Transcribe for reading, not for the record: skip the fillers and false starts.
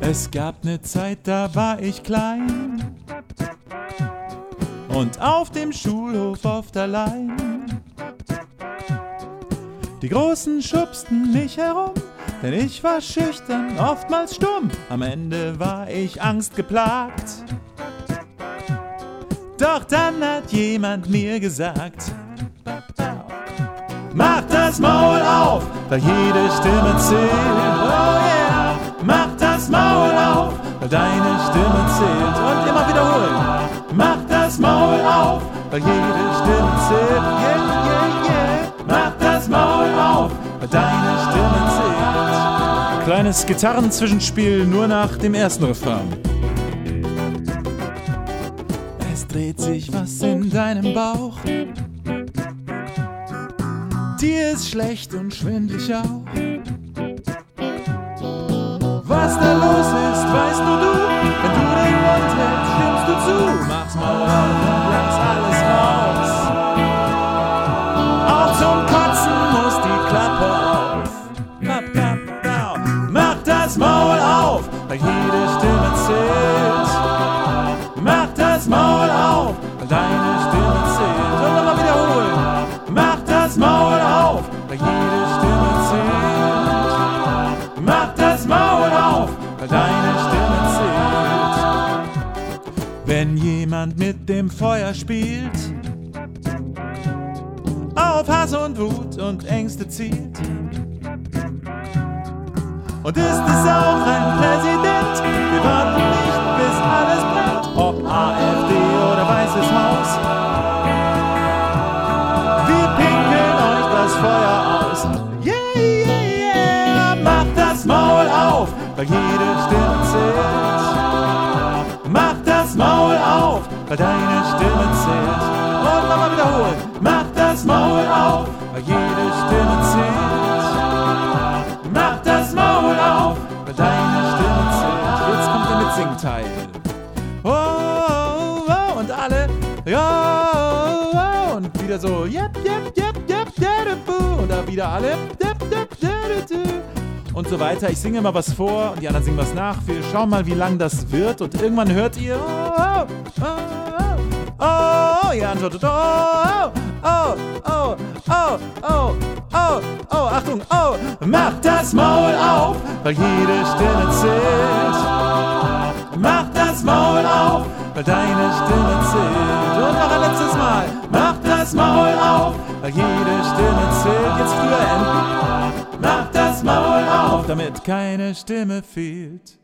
Es gab ne Zeit, da war ich klein und auf dem Schulhof oft allein. Die Großen schubsten mich herum, denn ich war schüchtern, oftmals stumm. Am Ende war ich angstgeplagt. Doch dann hat jemand mir gesagt: Mach das Maul auf, weil jede Stimme zählt. Oh yeah, mach das Maul auf, weil deine Stimme zählt. Und immer wiederholen. Mach das Maul auf, weil jede Stimme zählt. Yeah, yeah, yeah. Mach das Maul auf, weil deine Stimme zählt. Kleines Gitarrenzwischenspiel nur nach dem ersten Refrain. Es dreht sich was in deinem Bauch. Dir ist schlecht und schwindlig auch. Was da los ist, weißt nur du. Wenn du den Mund hältst, stimmst du zu. Mach's mal auf und lass alles raus. Auch zum Kotzen muss die Klappe auf. Mach das Maul auf, weil jede Stimme zählt. Mach das Maul auf, weil deine Stimme zählt. Und nochmal wiederholen. Mach das Maul auf, weil jede Stimme zählt. Mach das Maul auf, weil deine Stimme zählt. Wenn jemand mit dem Feuer spielt, auf Hass und Wut und Ängste zielt, und ist es auch ein Präsident, wir warten nicht, bis alles brennt, ob AfD oder Weißes Haus. Wir pinkeln euch das Feuer aus. Yeah, yeah, yeah. Mach das Maul auf, weil jede Stimme zählt. Mach das Maul auf, weil deine Stimme zählt. Und nochmal wiederholen. Mach das Maul auf, weil jede Stimme zählt. Mach das Maul auf, weil deine Stimme zählt. Jetzt kommt der Mitsingteil. Oh, oh, oh, und alle. Ja, oh, oh, und wieder so. Yep, yep, yep, yep, yep, und da wieder alle. Yep, yep, yep, yep. Und so weiter. Ich singe mal was vor und die anderen singen was nach. Wir schauen mal, wie lang das wird. Und irgendwann hört ihr. Oh, oh, oh, oh, ihr antwortet. Oh, oh, oh, oh, oh, oh, oh, Achtung, oh. Mach das Maul auf, weil jede Stimme zählt. Mach das Maul auf, weil deine Stimme zählt. Und noch ein letztes Mal. Mach das Maul auf, weil jede Stimme zählt. Jetzt früher enden. Mach das Maul auf, damit keine Stimme fehlt.